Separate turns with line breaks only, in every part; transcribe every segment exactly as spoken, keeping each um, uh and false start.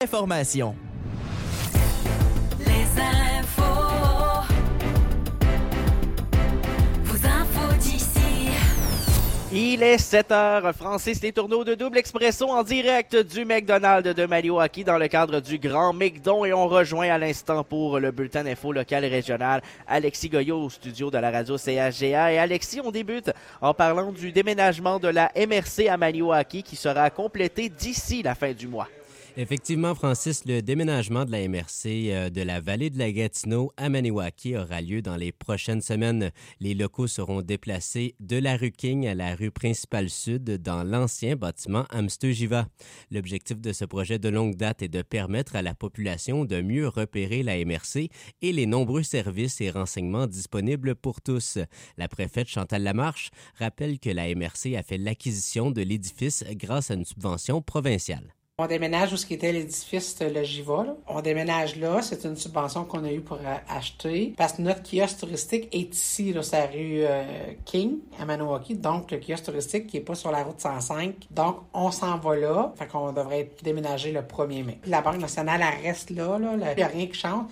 Information.
Les infos. Vos infos d'ici.
Il est sept heures. Francis Les Tourneaux de Double Expresso en direct du McDonald's de Maniwaki dans le cadre du Grand McDon. Et on rejoint à l'instant pour le bulletin d'info local et régional Alexis Goyot au studio de la radio C H G A. Et Alexis, on débute en parlant du déménagement de la M R C à Maniwaki qui sera complété d'ici la fin du mois.
Effectivement, Francis, le déménagement de la M R C euh, de la vallée de la Gatineau à Maniwaki aura lieu dans les prochaines semaines. Les locaux seront déplacés de la rue King à la rue principale sud dans l'ancien bâtiment Amsterdam. L'objectif de ce projet de longue date est de permettre à la population de mieux repérer la M R C et les nombreux services et renseignements disponibles pour tous. La préfète Chantal Lamarche rappelle que la M R C a fait l'acquisition de l'édifice grâce à une subvention provinciale.
On déménage où ce qui était l'édifice Le Jiva. Là. On déménage là. C'est une subvention qu'on a eue pour euh, acheter. Parce que notre kiosque touristique est ici, là, sur la rue euh, King, à Maniwaki. Donc, le kiosque touristique qui n'est pas sur la route cent cinq. Donc, on s'en va là. Fait qu'on devrait déménager le premier mai. Puis la Banque nationale, elle reste là. là. Il n'y a rien qui change.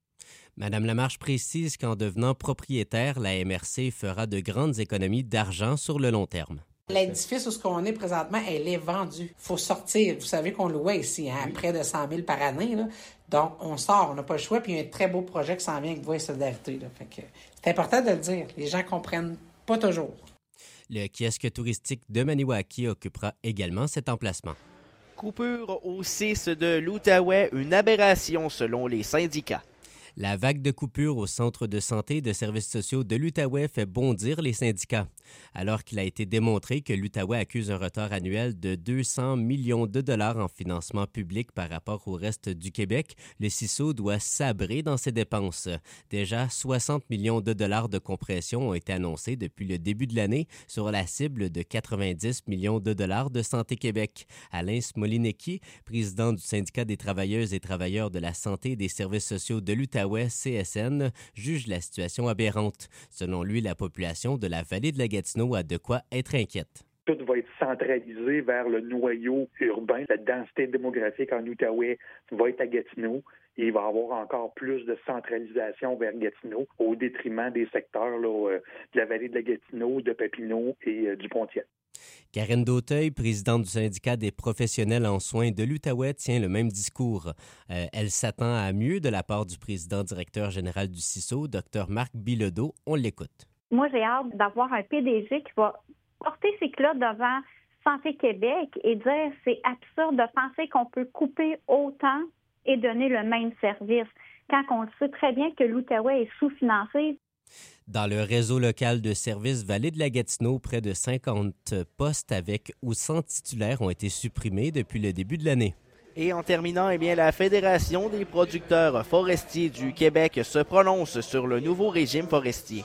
Madame Lamarche précise qu'en devenant propriétaire, la M R C fera de grandes économies d'argent sur le long terme.
L'édifice où on est présentement, elle est vendue. Il faut sortir. Vous savez qu'on louait ici, hein, à près de cent mille par année. Là. Donc, on sort, on n'a pas le choix. Puis, il y a un très beau projet qui s'en vient avec Voix et Solidarité. Là. Fait que, c'est important de le dire. Les gens comprennent pas toujours.
Le kiosque touristique de Maniwaki occupera également cet emplacement.
Coupure au six de l'Outaouais, une aberration selon les syndicats.
La vague de coupures au centre de santé et de services sociaux de l'Outaouais fait bondir les syndicats. Alors qu'il a été démontré que l'Outaouais accuse un retard annuel de deux cents millions de dollars en financement public par rapport au reste du Québec, le C I S O doit sabrer dans ses dépenses. Déjà, soixante millions de dollars de compression ont été annoncés depuis le début de l'année sur la cible de quatre-vingt-dix millions de dollars de Santé Québec. Alain Smolinecki, président du syndicat des travailleuses et travailleurs de la santé et des services sociaux de l'Outaouais, C S N, juge la situation aberrante. Selon lui, la population de la vallée de la Gatineau a de quoi être inquiète.
Tout va être centralisé vers le noyau urbain. La densité démographique en Outaouais va être à Gatineau. Et il va y avoir encore plus de centralisation vers Gatineau au détriment des secteurs là, de la vallée de la Gatineau, de Papineau et euh, du Pontiac.
Karine Dauteuil, présidente du syndicat des professionnels en soins de l'Outaouais, tient le même discours. Euh, elle s'attend à mieux de la part du président-directeur général du C I S O, Dr Marc Bilodeau. On l'écoute.
Moi, j'ai hâte d'avoir un P D G qui va porter ses clottes devant Santé Québec et dire c'est absurde de penser qu'on peut couper autant et donner le même service, quand on sait très bien que l'Outaouais est sous-financé.
Dans le réseau local de services Vallée de la Gatineau, près de cinquante postes avec ou sans titulaires ont été supprimés depuis le début de l'année.
Et en terminant, eh bien, la Fédération des producteurs forestiers du Québec se prononce sur le nouveau régime forestier.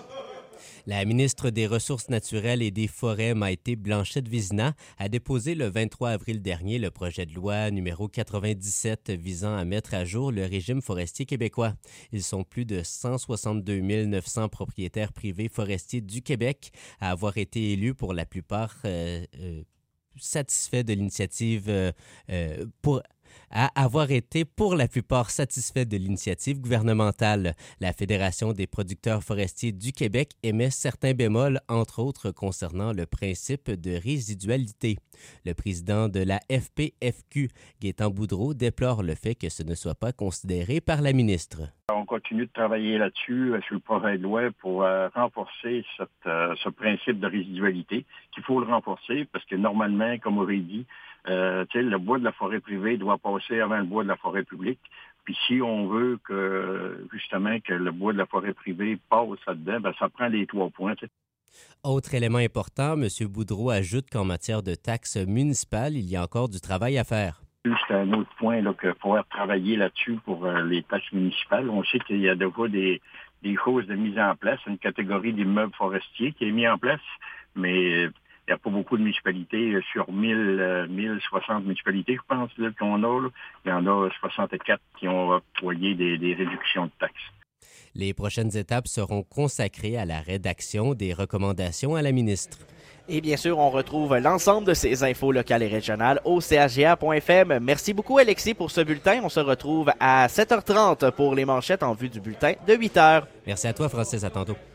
La ministre des Ressources naturelles et des Forêts, Maïté Blanchette-Vizina, a déposé le vingt-trois avril dernier le projet de loi numéro quatre-vingt-dix-sept visant à mettre à jour le régime forestier québécois. Ils sont plus de cent soixante-deux mille neuf cents propriétaires privés forestiers du Québec à avoir été élus pour la plupart euh, euh, satisfaits de l'initiative euh, euh, pour... à avoir été pour la plupart satisfaits de l'initiative gouvernementale. La Fédération des producteurs forestiers du Québec émet certains bémols, entre autres concernant le principe de résidualité. Le président de la F P F Q, Gaétan Boudreau, déplore le fait que ce ne soit pas considéré par la ministre.
On continue de travailler là-dessus, sur le projet de loi, pour euh, renforcer cette, euh, ce principe de résidualité, qu'il faut le renforcer, parce que normalement, comme on aurait dit, Euh, le bois de la forêt privée doit passer avant le bois de la forêt publique. Puis si on veut que, justement, que le bois de la forêt privée passe là-dedans, ben, ça prend les trois points. T'sais.
Autre élément important, M. Boudreau ajoute qu'en matière de taxes municipales, il y a encore du travail à faire.
C'est un autre point là, qu'il faut travailler là-dessus pour euh, les taxes municipales. On sait qu'il y a déjà des, des choses de mise en place, une catégorie d'immeubles forestiers qui est mise en place, mais il n'y a pas beaucoup de municipalités sur mille, mille soixante municipalités, je pense, là, qu'on a. Là. Il y en a soixante-quatre qui ont octroyé des, des réductions de taxes.
Les prochaines étapes seront consacrées à la rédaction des recommandations à la ministre.
Et bien sûr, on retrouve l'ensemble de ces infos locales et régionales au c h g a point f m. Merci beaucoup, Alexis, pour ce bulletin. On se retrouve à sept heures trente pour les manchettes en vue du bulletin de huit heures.
Merci à toi, Francis. À tantôt.